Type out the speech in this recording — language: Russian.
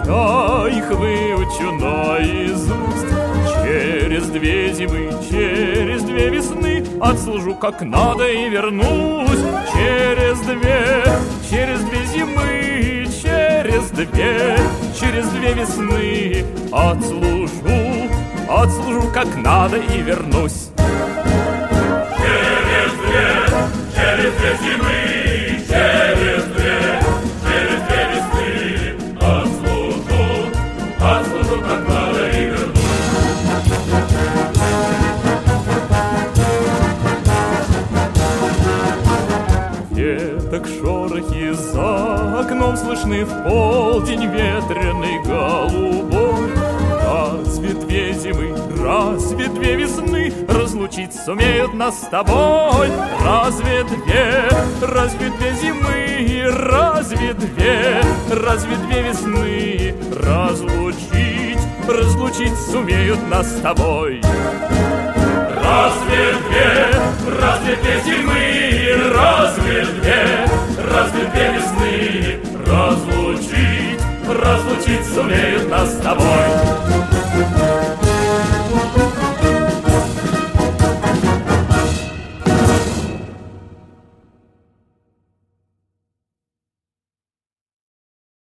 Я их выучу наизусть. Через 2 зимы, через 2 весны отслужу как надо и вернусь. Через 2 зимы, через 2 весны отслужу как надо и вернусь. Через 2 зимы, через 2 весны отслужу как надо и вернусь. Веток шорохи за окном слышны в полдень ветреный голубой. Разве 2 зимы, разве 2 весны разлучить сумеют нас с тобой? Разве 2 зимы, разве 2 весны разлучить сумеют нас с тобой? Разве 2 зимы, разве 2 весны разлучить сумеют нас с тобой?